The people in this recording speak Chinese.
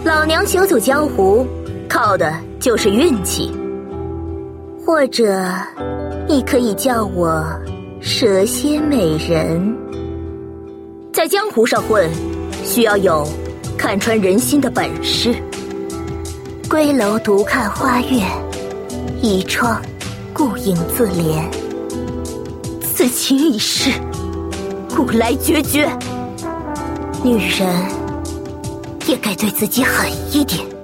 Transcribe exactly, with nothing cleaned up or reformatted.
老娘行走江湖，靠的就是运气。或者，你可以叫我蛇蝎美人。在江湖上混，需要有看穿人心的本事。归楼独看花月，倚窗顾影自怜。此情已逝，故来决绝。女人也该对自己狠一点。